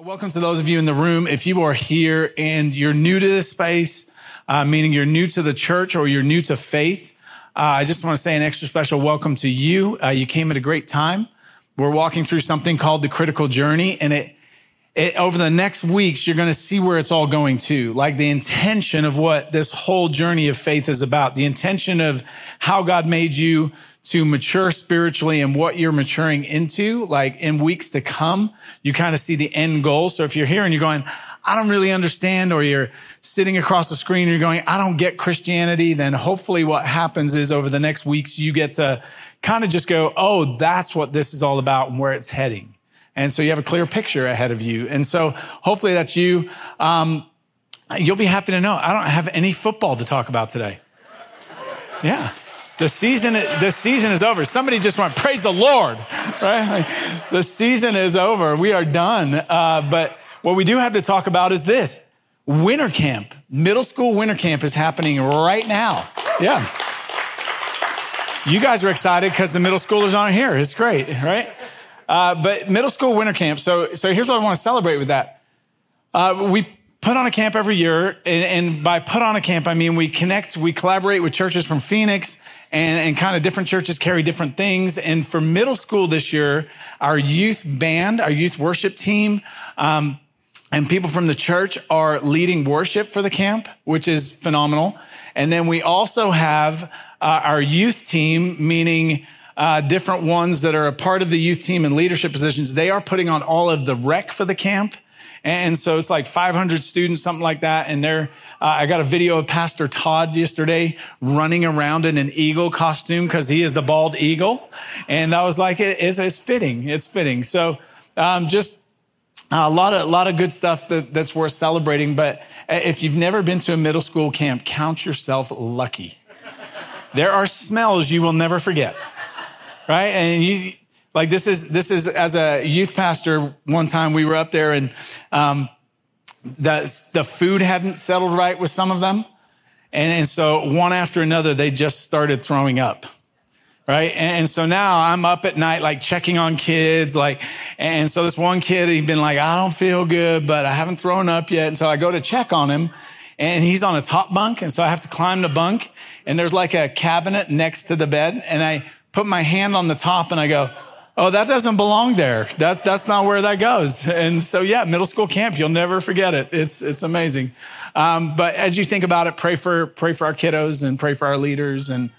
Welcome to those of you in the room. If you are here and you're new to this space, meaning you're new to the church or you're new to faith, I just want to say an extra special welcome to you. You came at a great time. We're walking through something called the critical journey, and it over the next weeks, you're going to see where it's all going to, like the intention of what this whole journey of faith is about, the intention of how God made you to mature spiritually and what you're maturing into, like in weeks to come, you kind of see the end goal. So if you're here and you're going, I don't really understand, or you're sitting across the screen and you're going, I don't get Christianity, then hopefully what happens is over the next weeks, you get to kind of just go, oh, that's what this is all about and where it's heading. And so you have a clear picture ahead of you. And so hopefully that's you. You'll be happy to know I don't have any football to talk about today. Yeah. The season is over. Somebody just went, praise the Lord, right? The season is over. We are done. But what we do have to talk about is this. Winter camp, middle school winter camp is happening right now. Yeah. You guys are excited because the middle schoolers aren't here. It's great, right? But middle school winter camp. So here's what I want to celebrate with that. We put on a camp every year. And by put on a camp, I mean, we collaborate with churches from Phoenix and kind of different churches carry different things. And for middle school this year, our youth band, our youth worship team, and people from the church are leading worship for the camp, which is phenomenal. And then we also have our youth team, meaning different ones that are a part of the youth team and leadership positions. They are putting on all of the rec for the camp. And so it's like 500 students, something like that. And I got a video of Pastor Todd yesterday running around in an eagle costume because he is the bald eagle. And I was like, it's fitting. It's fitting. So, just a lot of good stuff that's worth celebrating. But if you've never been to a middle school camp, count yourself lucky. There are smells you will never forget. Right? And this is as a youth pastor, one time we were up there and, the food hadn't settled right with some of them. And so one after another, they just started throwing up. Right. And so now I'm up at night, like checking on kids, and so this one kid, he'd been like, I don't feel good, but I haven't thrown up yet. And so I go to check on him. And he's on a top bunk. And so I have to climb the bunk. And there's like a cabinet next to the bed. And I put my hand on the top and I go, oh, that doesn't belong there. That's not where that goes. And so, yeah, middle school camp, you'll never forget it. It's amazing. But as you think about it, pray for our kiddos and pray for our leaders. And,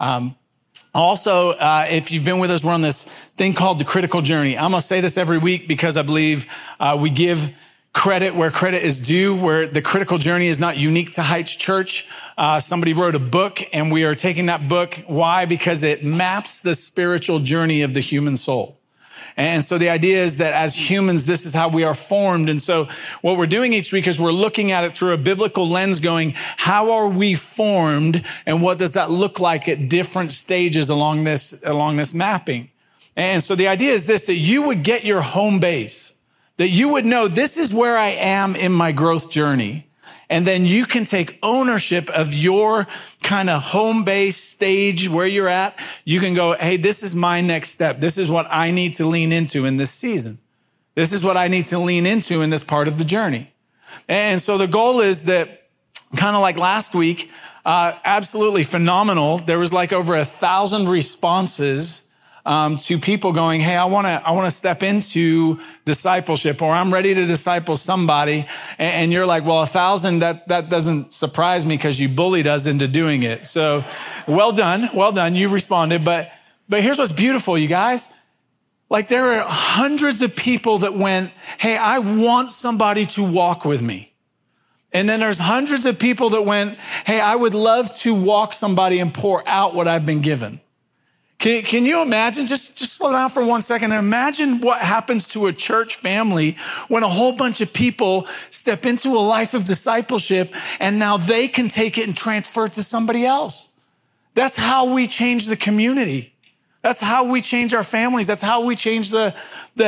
also, if you've been with us, we're on this thing called the critical journey. I'm going to say this every week because I believe, we give credit where credit is due, where the critical journey is not unique to Heights Church. Somebody wrote a book and we are taking that book. Why? Because it maps the spiritual journey of the human soul. And so the idea is that as humans, this is how we are formed. And so what we're doing each week is we're looking at it through a biblical lens going, how are we formed? And what does that look like at different stages along this mapping? And so the idea is this, that you would get your home base, that you would know this is where I am in my growth journey. And then you can take ownership of your kind of home base stage where you're at. You can go, hey, this is my next step. This is what I need to lean into in this season. This is what I need to lean into in this part of the journey. And so the goal is that kind of like last week, absolutely phenomenal. There was like over 1,000 responses to people going, hey, I want to step into discipleship, or I'm ready to disciple somebody. And you're like, well, 1,000, that doesn't surprise me because you bullied us into doing it. So well done. You responded. But here's what's beautiful, you guys. Like there are hundreds of people that went, hey, I want somebody to walk with me. And then there's hundreds of people that went, hey, I would love to walk somebody and pour out what I've been given. Can you imagine, just slow down for 1 second and imagine what happens to a church family when a whole bunch of people step into a life of discipleship and now they can take it and transfer it to somebody else. That's how we change the community. That's how we change our families. That's how we change the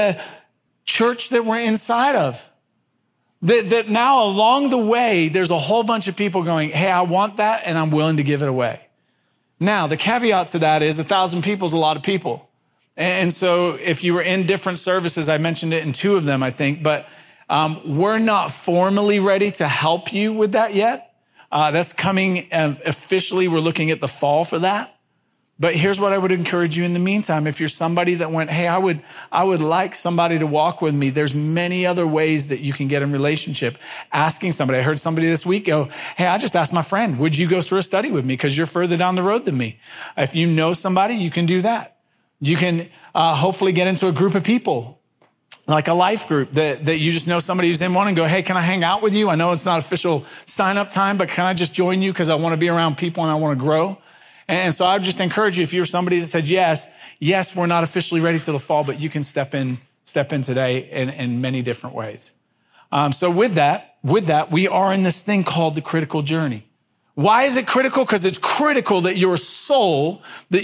church that we're inside of. That now along the way, there's a whole bunch of people going, hey, I want that and I'm willing to give it away. Now, the caveat to that is 1,000 people is a lot of people. And so if you were in different services, I mentioned it in 2 of them, I think, but We're not formally ready to help you with that yet. That's coming officially. We're looking at the fall for that. But here's what I would encourage you in the meantime. If you're somebody that went, hey, I would like somebody to walk with me. There's many other ways that you can get in relationship. Asking somebody. I heard somebody this week go, hey, I just asked my friend, would you go through a study with me? Because you're further down the road than me. If you know somebody, you can do that. You can hopefully get into a group of people, like a life group that you just know somebody who's in one and go, hey, can I hang out with you? I know it's not official sign up time, but can I just join you? Because I want to be around people and I want to grow. And so I would just encourage you, if you're somebody that said, yes, we're not officially ready till the fall, but you can step in today in many different ways. So with that, we are in this thing called the critical journey. Why is it critical? Because it's critical that your soul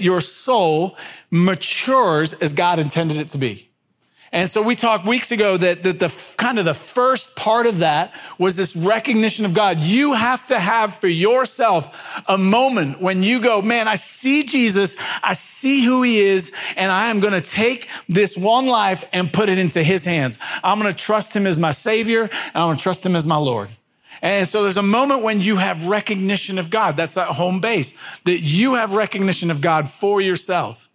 matures as God intended it to be. And so we talked weeks ago that the kind of the first part of that was this recognition of God. You have to have for yourself a moment when you go, man, I see Jesus, I see who he is, and I am going to take this one life and put it into his hands. I'm going to trust him as my Savior, and I'm going to trust him as my Lord. And so there's a moment when you have recognition of God. That's that home base, that you have recognition of God for yourself.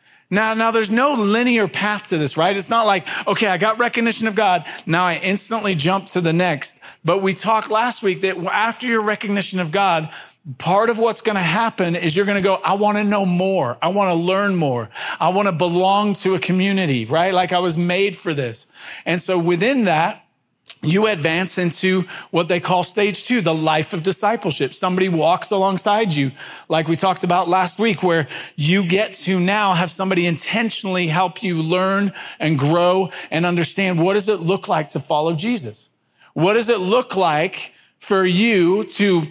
Now there's no linear path to this, right? It's not like, okay, I got recognition of God. Now I instantly jump to the next. But we talked last week that after your recognition of God, part of what's going to happen is you're going to go, I want to know more. I want to learn more. I want to belong to a community, right? Like I was made for this. And so within that, you advance into what they call stage 2, the life of discipleship. Somebody walks alongside you, like we talked about last week, where you get to now have somebody intentionally help you learn and grow and understand, what does it look like to follow Jesus? What does it look like for you to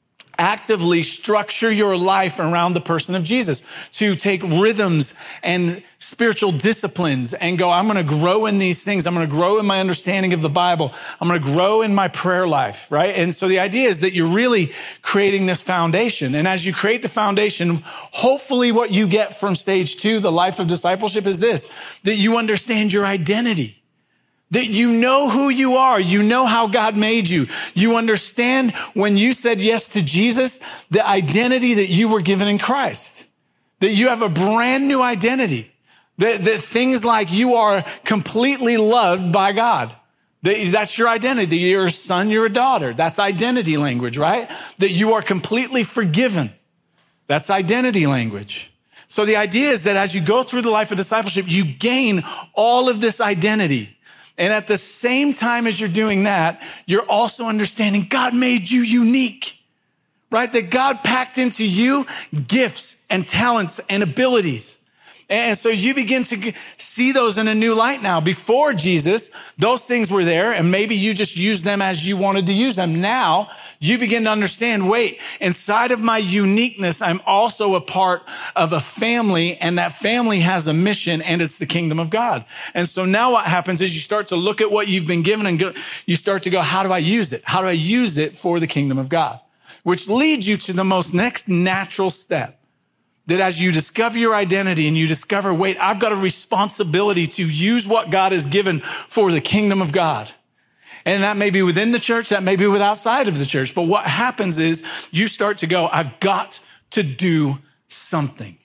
actively structure your life around the person of Jesus, to take rhythms and spiritual disciplines and go, I'm going to grow in these things. I'm going to grow in my understanding of the Bible. I'm going to grow in my prayer life, right? And so the idea is that you're really creating this foundation. And as you create the foundation, hopefully what you get from stage 2, the life of discipleship, is this, that you understand your identity. That you know who you are. You know how God made you. You understand when you said yes to Jesus, the identity that you were given in Christ. That you have a brand new identity. That things like you are completely loved by God. That's your identity. You're a son, you're a daughter. That's identity language, right? That you are completely forgiven. That's identity language. So the idea is that as you go through the life of discipleship, you gain all of this identity. And at the same time as you're doing that, you're also understanding God made you unique, right? That God packed into you gifts and talents and abilities. And so you begin to see those in a new light now. Before Jesus, those things were there, and maybe you just used them as you wanted to use them. Now you begin to understand, wait, inside of my uniqueness, I'm also a part of a family, and that family has a mission, and it's the kingdom of God. And so now what happens is you start to look at what you've been given and you start to go, how do I use it? How do I use it for the kingdom of God? Which leads you to the most next natural step. That as you discover your identity and you discover, wait, I've got a responsibility to use what God has given for the kingdom of God. And that may be within the church, that may be outside of the church. But what happens is you start to go, I've got to do something.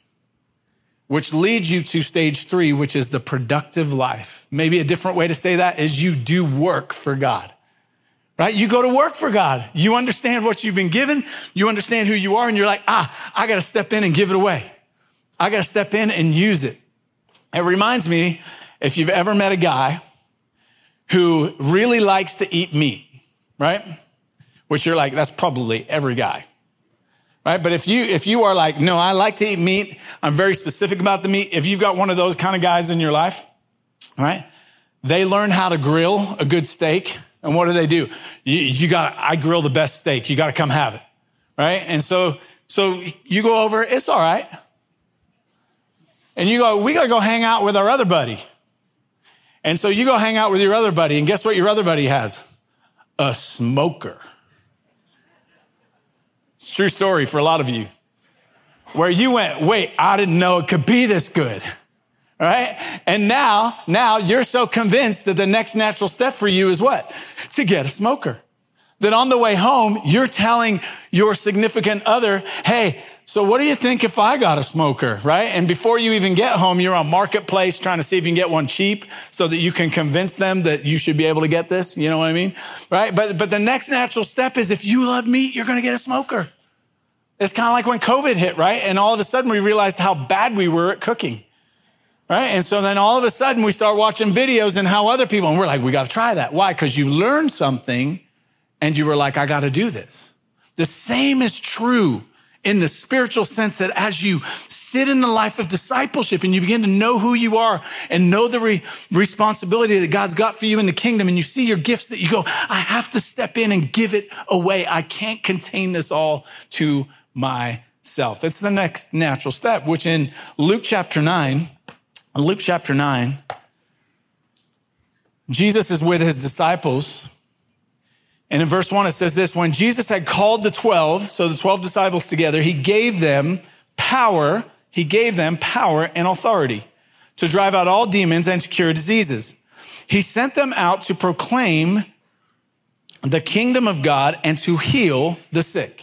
Which leads you to stage 3, which is the productive life. Maybe a different way to say that is you do work for God. Right? You go to work for God. You understand what you've been given. You understand who you are. And you're like, I got to step in and give it away. I got to step in and use it. It reminds me, if you've ever met a guy who really likes to eat meat, right? Which you're like, that's probably every guy, right? But if you are like, no, I like to eat meat. I'm very specific about the meat. If you've got one of those kind of guys in your life, right? They learn how to grill a good steak. And what do? I grill the best steak. You got to come have it. Right? And so you go over, it's all right. And you go, we got to go hang out with our other buddy. And so you go hang out with your other buddy. And guess what your other buddy has? A smoker. It's a true story for a lot of you. Where you went, wait, I didn't know it could be this good. right? And now you're so convinced that the next natural step for you is what? To get a smoker. That on the way home, you're telling your significant other, hey, so what do you think if I got a smoker, right? And before you even get home, you're on Marketplace trying to see if you can get one cheap so that you can convince them that you should be able to get this. You know what I mean? Right? But the next natural step is if you love meat, you're going to get a smoker. It's kind of like when COVID hit, right? And all of a sudden we realized how bad we were at cooking. Right? And so then all of a sudden we start watching videos and how other people, and we're like, we got to try that. Why? Because you learned something and you were like, I got to do this. The same is true in the spiritual sense that as you sit in the life of discipleship and you begin to know who you are and know the responsibility that God's got for you in the kingdom, and you see your gifts that you go, I have to step in and give it away. I can't contain this all to myself. It's the next natural step, which in Luke chapter 9, Jesus is with his disciples. And in verse 1, it says this: when Jesus had called the 12, so the 12 disciples together, he gave them power and authority to drive out all demons and to cure diseases. He sent them out to proclaim the kingdom of God and to heal the sick.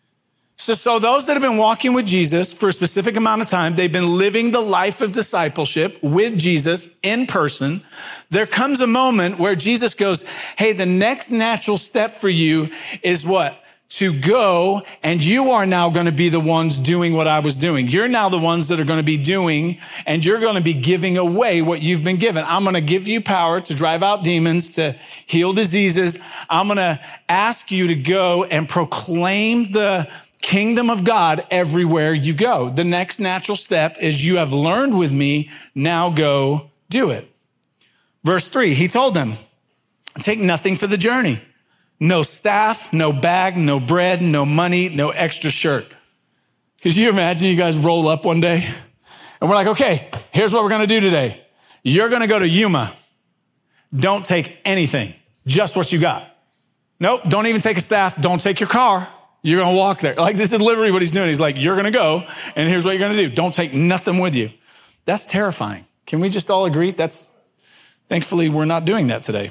So those that have been walking with Jesus for a specific amount of time, they've been living the life of discipleship with Jesus in person. There comes a moment where Jesus goes, hey, the next natural step for you is what? To go, and you are now going to be the ones doing what I was doing. You're now the ones that are going to be doing, and you're going to be giving away what you've been given. I'm going to give you power to drive out demons, to heal diseases. I'm going to ask you to go and proclaim the kingdom of God everywhere you go. The next natural step is you have learned with me. Now go do it. Verse 3, he told them, take nothing for the journey. No staff, no bag, no bread, no money, no extra shirt. Could you imagine you guys roll up one day and we're like, okay, here's what we're going to do today. You're going to go to Yuma. Don't take anything, just what you got. Nope. Don't even take a staff. Don't take your car. You're going to walk there. Like, this is literally what he's doing. He's like, you're going to go, and here's what you're going to do. Don't take nothing with you. That's terrifying. Can we just all agree? Thankfully, we're not doing that today.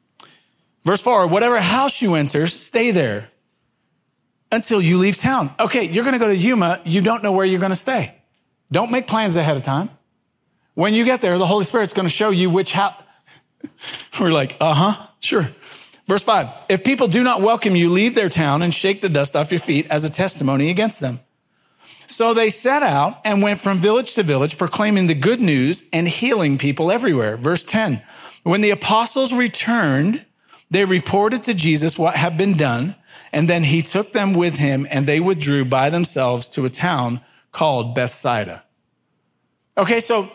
Verse 4, whatever house you enter, stay there until you leave town. Okay, you're going to go to Yuma. You don't know where you're going to stay. Don't make plans ahead of time. When you get there, the Holy Spirit's going to show you which house. We're like, sure. Verse 5, if people do not welcome you, leave their town and shake the dust off your feet as a testimony against them. So they set out and went from village to village, proclaiming the good news and healing people everywhere. Verse 10, when the apostles returned, they reported to Jesus what had been done, and then he took them with him, and they withdrew by themselves to a town called Bethsaida. Okay, so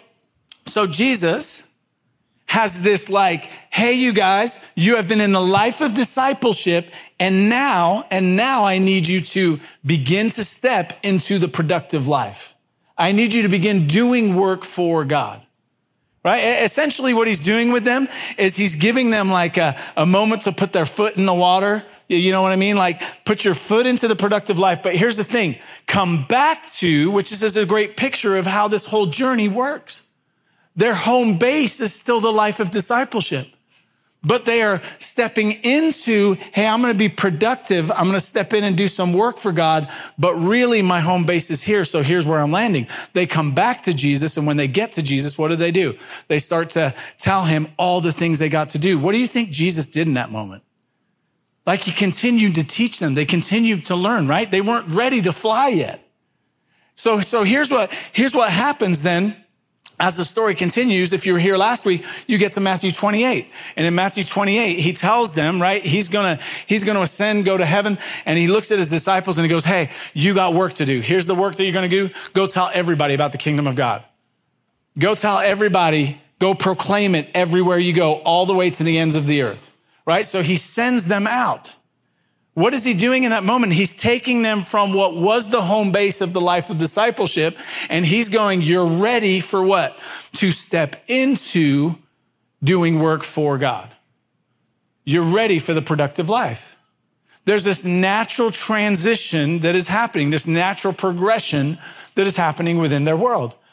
Jesus has this like, hey, you guys, you have been in the life of discipleship, and now I need you to begin to step into the productive life. I need you to begin doing work for God, right? Essentially what he's doing with them is he's giving them like a moment to put their foot in the water. You know what I mean? Like, put your foot into the productive life. But here's the thing, come back to, which is a great picture of how this whole journey works. Their home base is still the life of discipleship, but they are stepping into, hey, I'm going to be productive. I'm going to step in and do some work for God, but really my home base is here. So here's where I'm landing. They come back to Jesus. And when they get to Jesus, what do? They start to tell him all the things they got to do. What do you think Jesus did in that moment? Like, he continued to teach them. They continued to learn, right? They weren't ready to fly yet. So here's what happens then. As the story continues, if you were here last week, you get to Matthew 28. And in Matthew 28, he tells them, right, he's going to ascend, go to heaven. And he looks at his disciples and he goes, hey, you got work to do. Here's the work that you're going to do. Go tell everybody about the kingdom of God. Go tell everybody, go proclaim it everywhere you go, all the way to the ends of the earth, right? So he sends them out. What is he doing in that moment? He's taking them from what was the home base of the life of discipleship, and he's going, you're ready for what? To step into doing work for God. You're ready for the productive life. There's this natural transition that is happening, this natural progression that is happening within their world.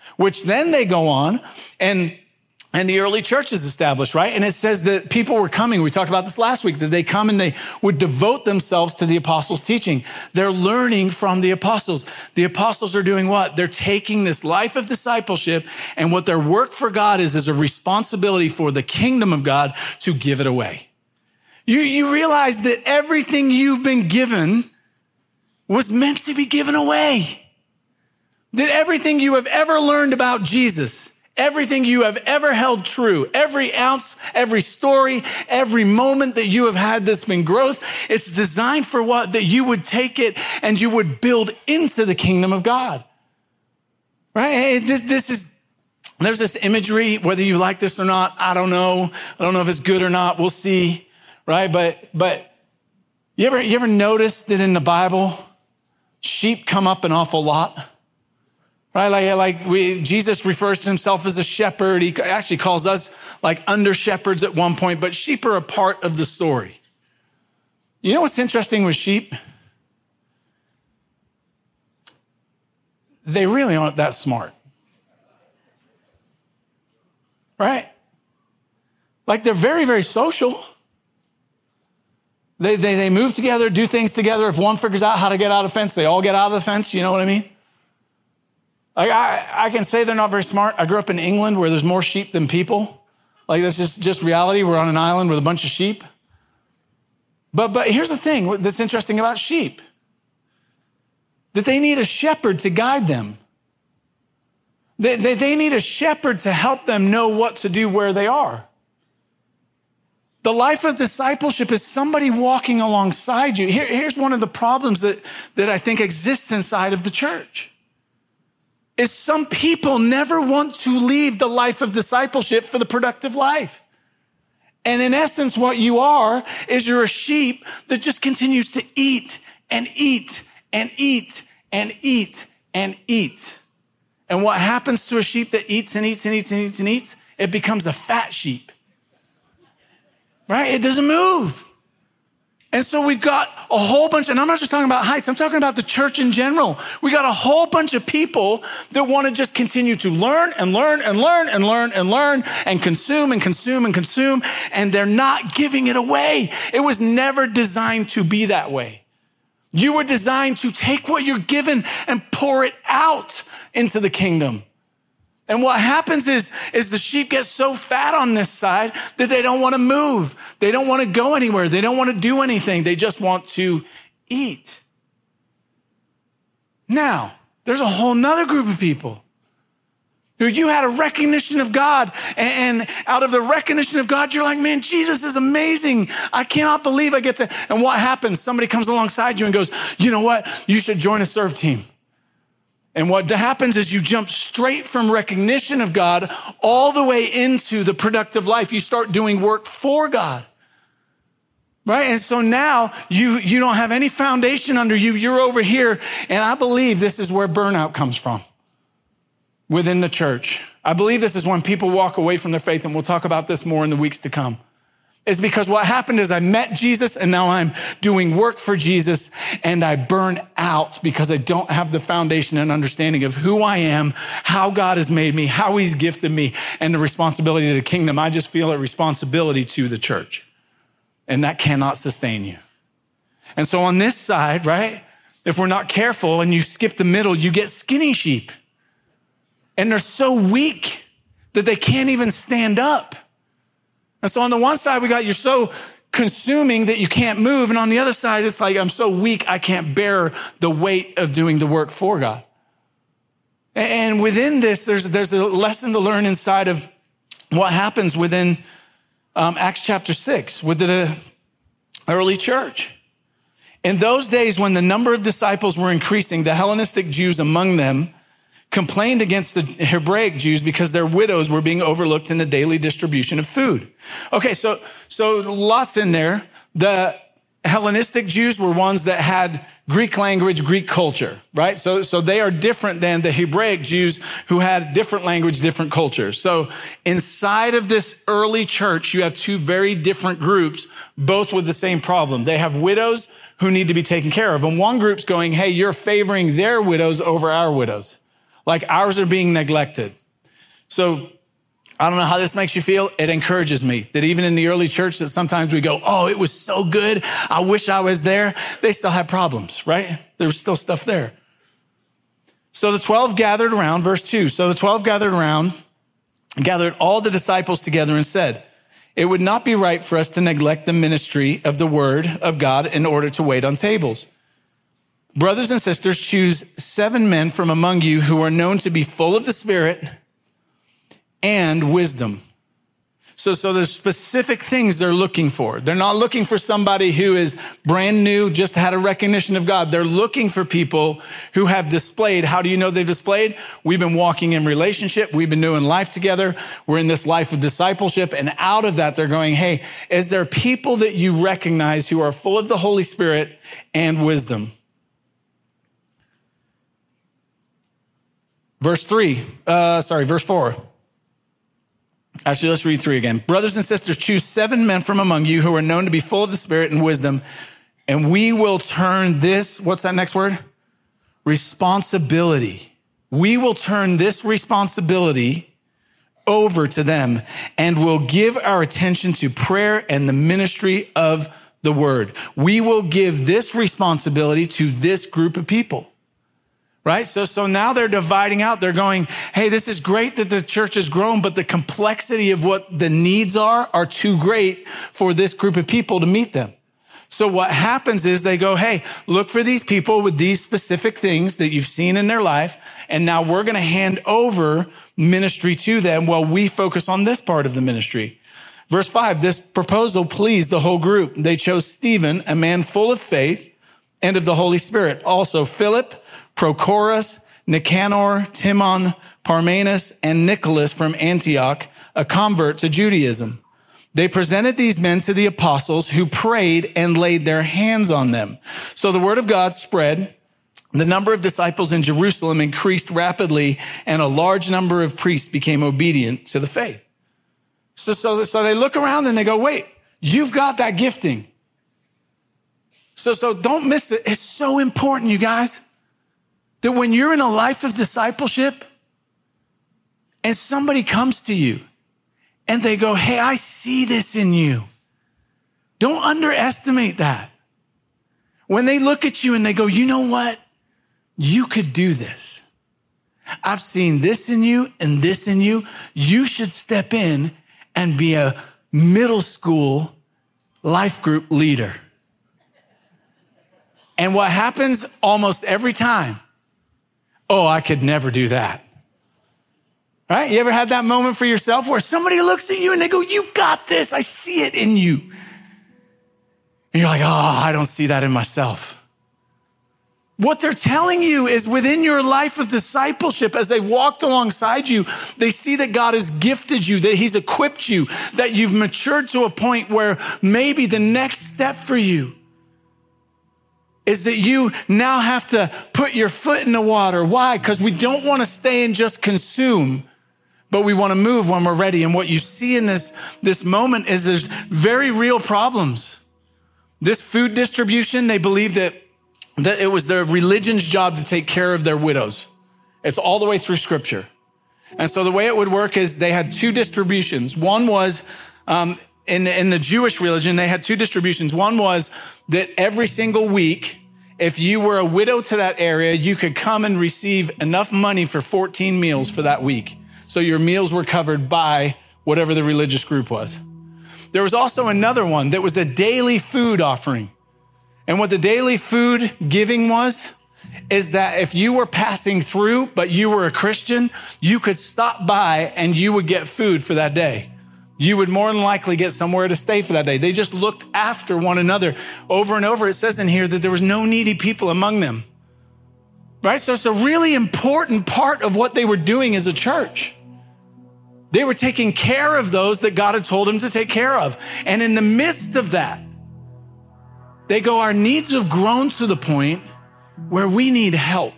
which then they go on and the early church is established, right? And it says that people were coming. We talked about this last week, that they come and they would devote themselves to the apostles' teaching. They're learning from the apostles. The apostles are doing what? They're taking this life of discipleship, and what their work for God is a responsibility for the kingdom of God to give it away. You realize that everything you've been given was meant to be given away. That everything you have ever learned about Jesus, everything you have ever held true, every ounce, every story, every moment that you have had that's been growth, it's designed for what? That you would take it and you would build into the kingdom of God. Right? There's this imagery, whether you like this or not, I don't know. I don't know if it's good or not. We'll see. Right? But you ever notice that in the Bible, sheep come up an awful lot? Right? Jesus refers to himself as a shepherd. He actually calls us like under shepherds at one point, but sheep are a part of the story. You know what's interesting with sheep? They really aren't that smart. Right? Like they're very, very social. They move together, do things together. If one figures out how to get out of the fence, they all get out of the fence. You know what I mean? Like I can say they're not very smart. I grew up in England where there's more sheep than people. Like that's just reality. We're on an island with a bunch of sheep. But here's the thing that's interesting about sheep. That they need a shepherd to guide them. They need a shepherd to help them know what to do where they are. The life of discipleship is somebody walking alongside you. Here's one of the problems that I think exists inside of the church. Is some people never want to leave the life of discipleship for the productive life. And in essence, what you are is you're a sheep that just continues to eat and eat and eat and eat and eat. And what happens to a sheep that eats and eats and eats and eats and eats? It becomes a fat sheep. Right? It doesn't move. And so we've got a whole bunch, and I'm not just talking about Heights, I'm talking about the church in general. We got a whole bunch of people that want to just continue to learn and learn and learn and learn and learn and consume and consume and consume, and they're not giving it away. It was never designed to be that way. You were designed to take what you're given and pour it out into the kingdom. And what happens is the sheep get so fat on this side that they don't want to move. They don't want to go anywhere. They don't want to do anything. They just want to eat. Now, there's a whole nother group of people who you had a recognition of God, and out of the recognition of God, you're like, man, Jesus is amazing. I cannot believe I get to. And what happens? Somebody comes alongside you and goes, you know what? You should join a serve team. And what happens is you jump straight from recognition of God all the way into the productive life. You start doing work for God. Right? And so now you don't have any foundation under you. You're over here. And I believe this is where burnout comes from within the church. I believe this is when people walk away from their faith. And we'll talk about this more in the weeks to come. It's because what happened is I met Jesus and now I'm doing work for Jesus and I burn out because I don't have the foundation and understanding of who I am, how God has made me, how he's gifted me, and the responsibility to the kingdom. I just feel a responsibility to the church, and that cannot sustain you. And so on this side, right, if we're not careful and you skip the middle, you get skinny sheep. And they're so weak that they can't even stand up. And so on the one side, we got you're so consuming that you can't move. And on the other side, it's like, I'm so weak, I can't bear the weight of doing the work for God. And within this, there's a lesson to learn inside of what happens within Acts chapter 6 with the early church. In those days, when the number of disciples were increasing, the Hellenistic Jews among them complained against the Hebraic Jews because their widows were being overlooked in the daily distribution of food. Okay, so lots in there. The Hellenistic Jews were ones that had Greek language, Greek culture, right? So they are different than the Hebraic Jews who had different language, different culture. So inside of this early church, you have two very different groups, both with the same problem. They have widows who need to be taken care of. And one group's going, hey, you're favoring their widows over our widows. Like ours are being neglected. So I don't know how this makes you feel. It encourages me that even in the early church that sometimes we go, oh, it was so good. I wish I was there. They still had problems, right? There was still stuff there. So the 12 gathered around, verse 2. So the 12 gathered around, gathered all the disciples together and said, it would not be right for us to neglect the ministry of the word of God in order to wait on tables. Brothers and sisters, choose 7 men from among you who are known to be full of the Spirit and wisdom. So there's specific things they're looking for. They're not looking for somebody who is brand new, just had a recognition of God. They're looking for people who have displayed. How do you know they've displayed? We've been walking in relationship. We've been doing life together. We're in this life of discipleship. And out of that, they're going, hey, is there people that you recognize who are full of the Holy Spirit and wisdom? Verse 4. Actually, let's read 3 again. Brothers and sisters, choose 7 men from among you who are known to be full of the Spirit and wisdom, and we will turn this, what's that next word? Responsibility. We will turn this responsibility over to them, and will give our attention to prayer and the ministry of the word. We will give this responsibility to this group of people. Right? So now they're dividing out. They're going, hey, this is great that the church has grown, but the complexity of what the needs are too great for this group of people to meet them. So what happens is they go, hey, look for these people with these specific things that you've seen in their life. And now we're going to hand over ministry to them while we focus on this part of the ministry. Verse 5, this proposal pleased the whole group. They chose Stephen, a man full of faith and of the Holy Spirit. Also Philip, Prochorus, Nicanor, Timon, Parmenas, and Nicholas from Antioch, a convert to Judaism. They presented these men to the apostles, who prayed and laid their hands on them. So the word of God spread. The number of disciples in Jerusalem increased rapidly, and a large number of priests became obedient to the faith. So they look around and they go, wait, you've got that gifting. So don't miss it. It's so important, you guys, that when you're in a life of discipleship and somebody comes to you and they go, hey, I see this in you. Don't underestimate that. When they look at you and they go, you know what? You could do this. I've seen this in you and this in you. You should step in and be a middle school life group leader. And what happens almost every time? Oh, I could never do that. Right? You ever had that moment for yourself where somebody looks at you and they go, you got this. I see it in you. And you're like, oh, I don't see that in myself. What they're telling you is within your life of discipleship, as they walked alongside you, they see that God has gifted you, that he's equipped you, that you've matured to a point where maybe the next step for you is that you now have to put your foot in the water. Why? Because we don't want to stay and just consume, but we want to move when we're ready. And what you see in this moment is there's very real problems. This food distribution, they believe that it was their religion's job to take care of their widows. It's all the way through scripture. And so the way it would work is they had 2 distributions. One was, in the Jewish religion, they had 2 distributions. One was that every single week, if you were a widow to that area, you could come and receive enough money for 14 meals for that week. So your meals were covered by whatever the religious group was. There was also another one that was a daily food offering. And what the daily food giving was, is that if you were passing through, but you were a Christian, you could stop by and you would get food for that day. You would more than likely get somewhere to stay for that day. They just looked after one another. Over and over, it says in here that there was no needy people among them. Right? So it's a really important part of what they were doing as a church. They were taking care of those that God had told them to take care of. And in the midst of that, they go, our needs have grown to the point where we need help.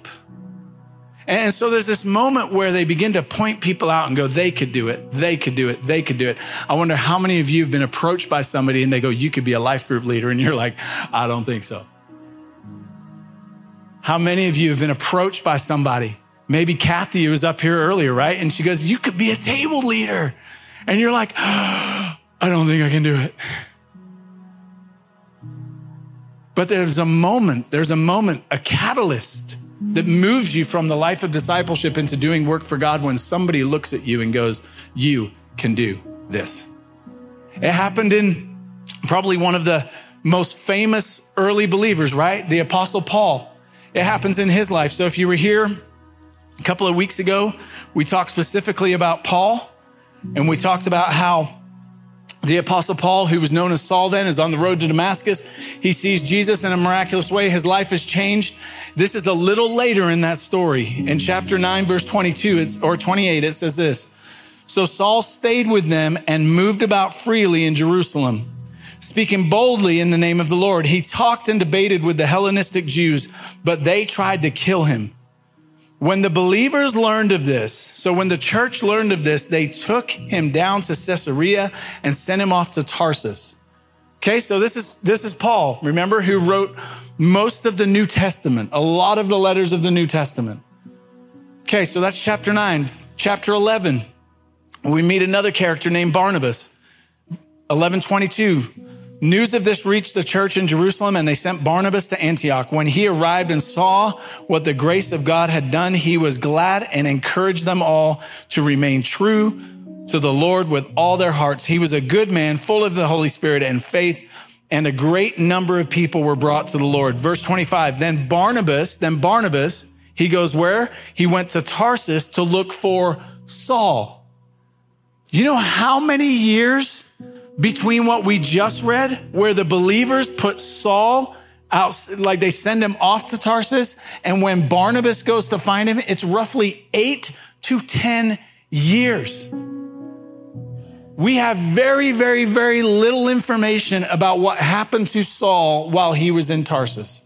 And so there's this moment where they begin to point people out and go, they could do it. They could do it. They could do it. I wonder how many of you have been approached by somebody and they go, you could be a life group leader. And you're like, I don't think so. How many of you have been approached by somebody, Maybe Kathy was up here earlier, right? And she goes, you could be a table leader. And you're like, I don't think I can do it. But there's a moment, a catalyst that moves you from the life of discipleship into doing work for God when somebody looks at you and goes, you can do this. It happened in probably one of the most famous early believers, right? The Apostle Paul. It happens in his life. So if you were here a couple of weeks ago, we talked specifically about Paul, and we talked about how the Apostle Paul, who was known as Saul then, is on the road to Damascus. He sees Jesus in a miraculous way. His life has changed. This is a little later in that story. In chapter 9, verse 22 or 28, it says this. So Saul stayed with them and moved about freely in Jerusalem, speaking boldly in the name of the Lord. He talked and debated with the Hellenistic Jews, but they tried to kill him. When the believers learned of this, so when the church learned of this, they took him down to Caesarea and sent him off to Tarsus. Okay, so this is Paul, remember, who wrote most of the New Testament, a lot of the letters of the New Testament. Okay, so that's chapter 9. Chapter 11, we meet another character named Barnabas. 11:22. News of this reached the church in Jerusalem, and they sent Barnabas to Antioch. When he arrived and saw what the grace of God had done, he was glad and encouraged them all to remain true to the Lord with all their hearts. He was a good man, full of the Holy Spirit and faith, and a great number of people were brought to the Lord. Verse 25, then Barnabas, he goes where? He went to Tarsus to look for Saul. You know how many years between what we just read, where the believers put Saul out, like they send him off to Tarsus, and when Barnabas goes to find him, it's roughly 8 to 10 years. We have very, very, very little information about what happened to Saul while he was in Tarsus.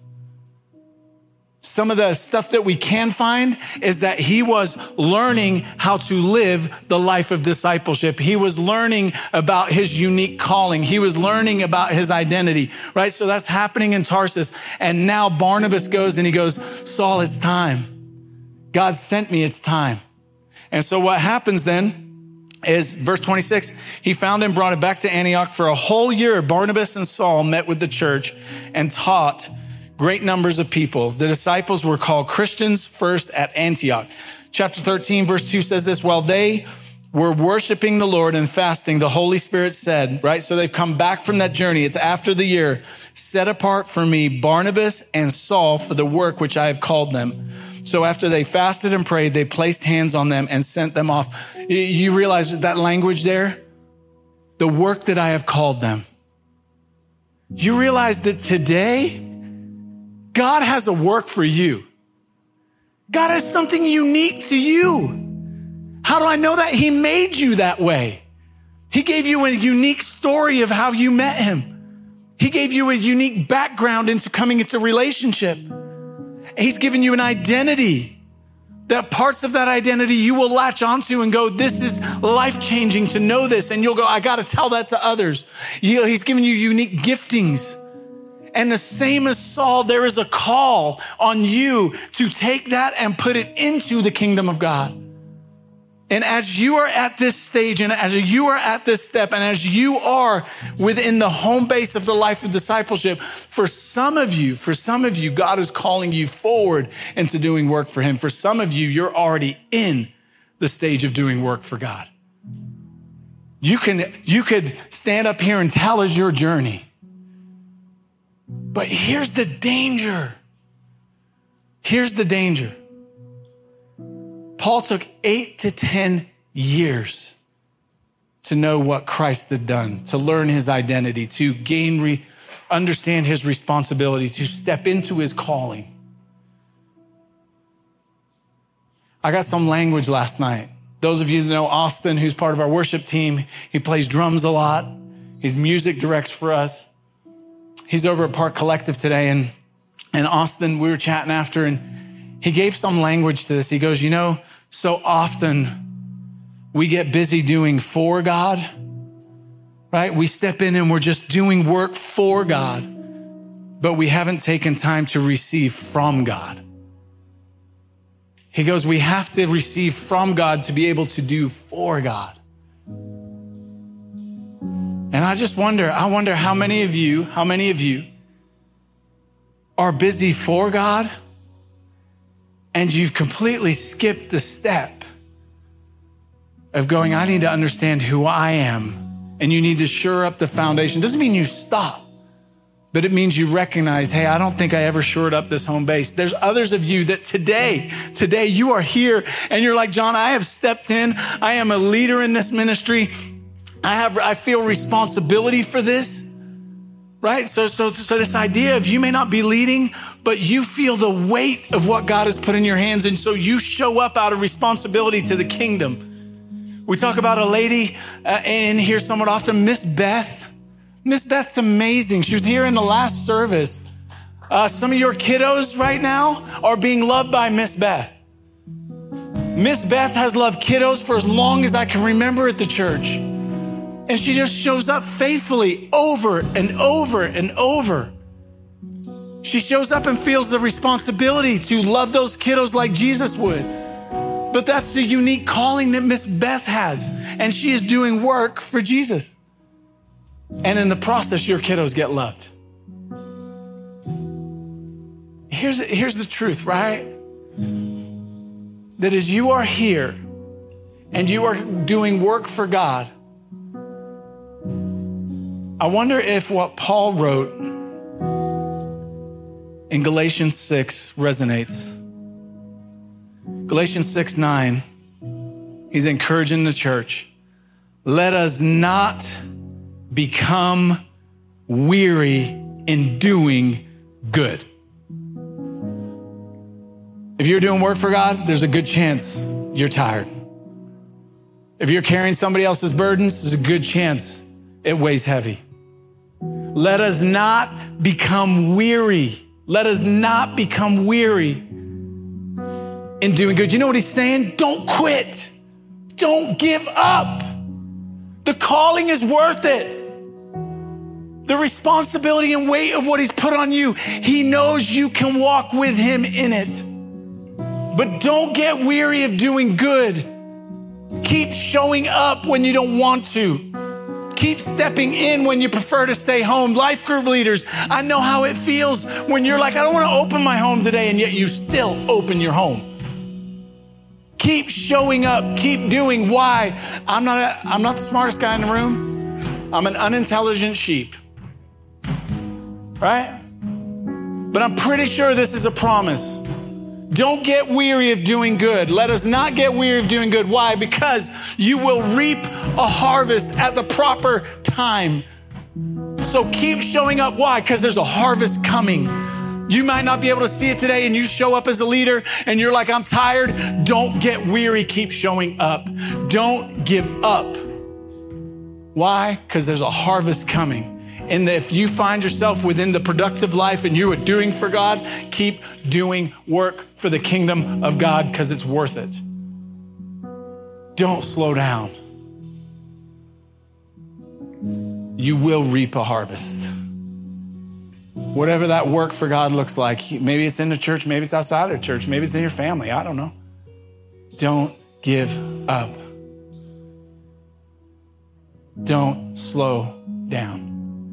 Some of the stuff that we can find is that he was learning how to live the life of discipleship. He was learning about his unique calling. He was learning about his identity, right? So that's happening in Tarsus. And now Barnabas goes and he goes, Saul, it's time. God sent me, it's time. And so what happens then is verse 26, he found him, brought it back to Antioch. For a whole year, Barnabas and Saul met with the church and taught great numbers of people. The disciples were called Christians first at Antioch. Chapter 13, verse 2 says this, while they were worshiping the Lord and fasting, the Holy Spirit said, right? So they've come back from that journey. It's after the year. Set apart for me Barnabas and Saul for the work which I have called them. So after they fasted and prayed, they placed hands on them and sent them off. You realize that language there? The work that I have called them. You realize that today, God has a work for you. God has something unique to you. How do I know that? He made you that way. He gave you a unique story of how you met him. He gave you a unique background into coming into relationship. He's given you an identity. That parts of that identity you will latch onto and go, this is life-changing to know this. And you'll go, I got to tell that to others. He's given you unique giftings. And the same as Saul, there is a call on you to take that and put it into the kingdom of God. And as you are at this stage and as you are at this step and as you are within the home base of the life of discipleship, for some of you, God is calling you forward into doing work for him. For some of you, you're already in the stage of doing work for God. You could stand up here and tell us your journey. But here's the danger. Here's the danger. Paul took 8 to 10 years to know what Christ had done, to learn his identity, to understand his responsibility, to step into his calling. I got some language last night. Those of you that know Austin, who's part of our worship team, he plays drums a lot. His music directs for us. He's over at Park Collective today, and Austin, we were chatting after, and he gave some language to this. He goes, so often we get busy doing for God, right? We step in and we're just doing work for God, but we haven't taken time to receive from God. He goes, we have to receive from God to be able to do for God. And I wonder how many of you are busy for God and you've completely skipped the step of going, I need to understand who I am, and you need to shore up the foundation. Doesn't mean you stop, but it means you recognize, hey, I don't think I ever shored up this home base. There's others of you that today you are here and you're like, John, I have stepped in. I am a leader in this ministry. I feel responsibility for this, right? So this idea of you may not be leading, but you feel the weight of what God has put in your hands. And so you show up out of responsibility to the kingdom. We talk about a lady in here somewhat often, Miss Beth. Miss Beth's amazing. She was here in the last service. Some of your kiddos right now are being loved by Miss Beth. Miss Beth has loved kiddos for as long as I can remember at the church. And she just shows up faithfully over and over and over. She shows up and feels the responsibility to love those kiddos like Jesus would. But that's the unique calling that Miss Beth has. And she is doing work for Jesus. And in the process, your kiddos get loved. Here's the truth, right? That as you are here and you are doing work for God, I wonder if what Paul wrote in Galatians 6 resonates. Galatians 6:9, he's encouraging the church. Let us not become weary in doing good. If you're doing work for God, there's a good chance you're tired. If you're carrying somebody else's burdens, there's a good chance it weighs heavy. Let us not become weary. Let us not become weary in doing good. You know what he's saying? Don't quit. Don't give up. The calling is worth it. The responsibility and weight of what he's put on you, he knows you can walk with him in it. But don't get weary of doing good. Keep showing up when you don't want to. Keep stepping in when you prefer to stay home. Life group leaders, I know how it feels when you're like, I don't want to open my home today, and yet you still open your home. Keep showing up. Keep doing. Why? I'm not the smartest guy in the room. I'm an unintelligent sheep. Right? But I'm pretty sure this is a promise. Don't get weary of doing good. Let us not get weary of doing good. Why? Because you will reap a harvest at the proper time. So keep showing up. Why? Because there's a harvest coming. You might not be able to see it today, and you show up as a leader and you're like, I'm tired. Don't get weary. Keep showing up. Don't give up. Why? Because there's a harvest coming. And if you find yourself within the productive life and you are doing for God, keep doing work for the kingdom of God because it's worth it. Don't slow down. You will reap a harvest. Whatever that work for God looks like, maybe it's in the church, maybe it's outside of the church, maybe it's in your family, I don't know. Don't give up. Don't slow down.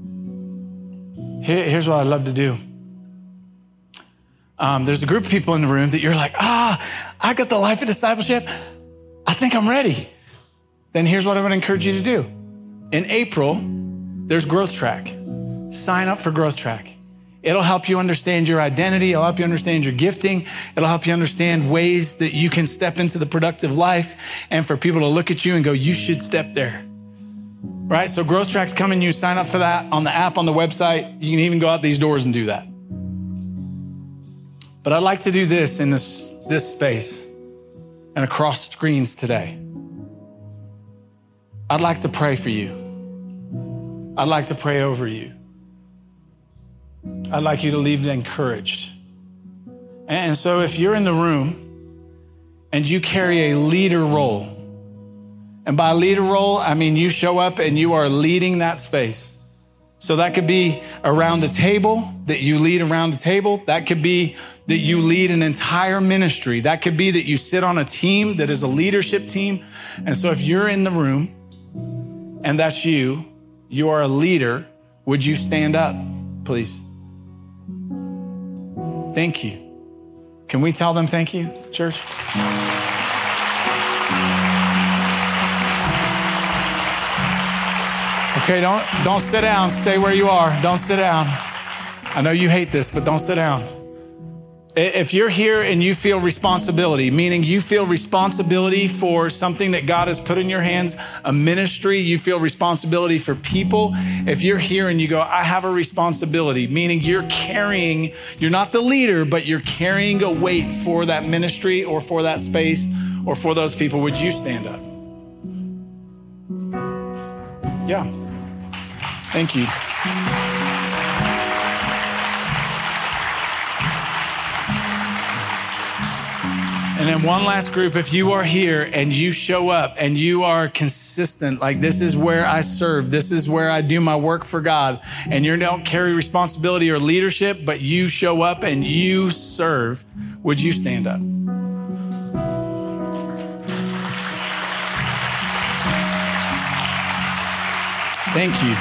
Here's what I love to do. There's a group of people in the room that you're like, I got the life of discipleship. I think I'm ready. Then here's what I would encourage you to do. In April, there's Growth Track. Sign up for Growth Track. It'll help you understand your identity. It'll help you understand your gifting. It'll help you understand ways that you can step into the productive life and for people to look at you and go, you should step there. Right? So Growth Track's coming. You sign up for that on the app, on the website. You can even go out these doors and do that. But I'd like to do this in this space and across screens today. I'd like to pray for you. I'd like to pray over you. I'd like you to leave encouraged. And so if you're in the room and you carry a leader role, and by leader role, I mean you show up and you are leading that space. So that could be around a table, that you lead around a table. That could be that you lead an entire ministry. That could be that you sit on a team that is a leadership team. And so if you're in the room and that's you, you are a leader, would you stand up, please? Thank you. Can we tell them thank you, church? Okay, don't sit down. Stay where you are. Don't sit down. I know you hate this, but don't sit down. If you're here and you feel responsibility, meaning you feel responsibility for something that God has put in your hands, a ministry, you feel responsibility for people. If you're here and you go, I have a responsibility, meaning you're not the leader, but you're carrying a weight for that ministry or for that space or for those people, would you stand up? Yeah. Thank you. And then one last group, if you are here and you show up and you are consistent, like this is where I serve, this is where I do my work for God, and you don't carry responsibility or leadership, but you show up and you serve, would you stand up? Thank you.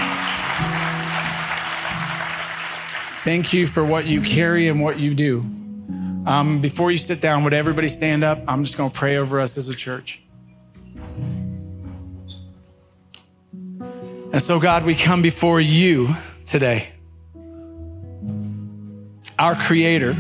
Thank you for what you carry and what you do. Before you sit down, would everybody stand up? I'm just going to pray over us as a church. And so, God, we come before you today, our creator,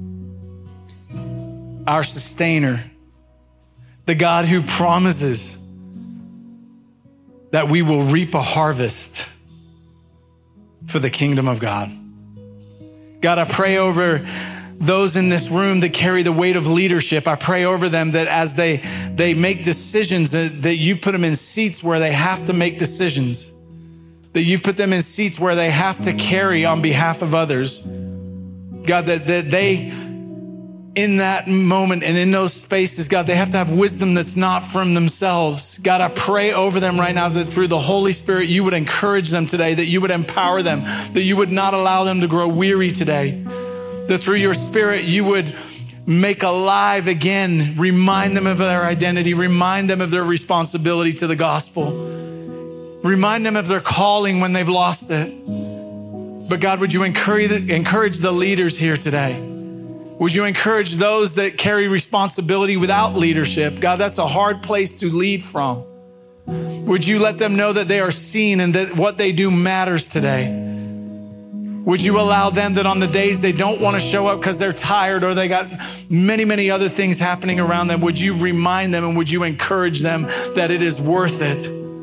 our sustainer, the God who promises that we will reap a harvest for the kingdom of God. God, I pray over those in this room that carry the weight of leadership. I pray over them that as they make decisions, that you've put them in seats where they have to make decisions, that you've put them in seats where they have to carry on behalf of others. God, that they, in that moment and in those spaces, God, they have to have wisdom that's not from themselves. God, I pray over them right now that through the Holy Spirit, you would encourage them today, that you would empower them, that you would not allow them to grow weary today, that through your Spirit, you would make alive again, remind them of their identity, remind them of their responsibility to the gospel, remind them of their calling when they've lost it. But God, would you encourage the leaders here today? Would you encourage those that carry responsibility without leadership? God, that's a hard place to lead from. Would you let them know that they are seen and that what they do matters today? Would you allow them that on the days they don't want to show up because they're tired or they got many, many other things happening around them, would you remind them and would you encourage them that it is worth it?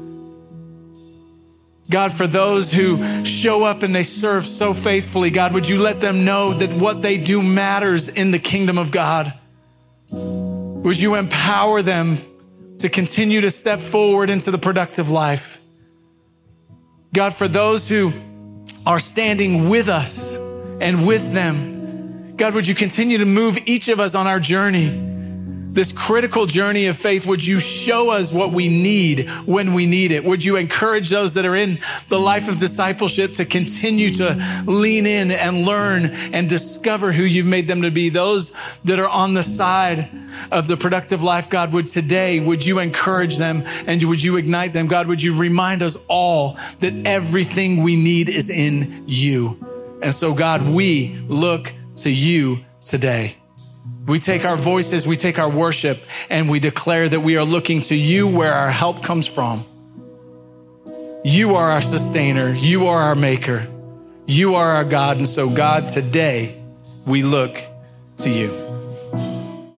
God, for those who show up and they serve so faithfully, God, would you let them know that what they do matters in the kingdom of God? Would you empower them to continue to step forward into the productive life? God, for those who are standing with us and with them, God, would you continue to move each of us on our journey? This critical journey of faith, would you show us what we need when we need it? Would you encourage those that are in the life of discipleship to continue to lean in and learn and discover who you've made them to be? Those that are on the side of the productive life, God, would you encourage them and would you ignite them? God, would you remind us all that everything we need is in you? And so, God, we look to you today. We take our voices, we take our worship, and we declare that we are looking to you where our help comes from. You are our sustainer. You are our maker. You are our God. And so, God, today we look to you.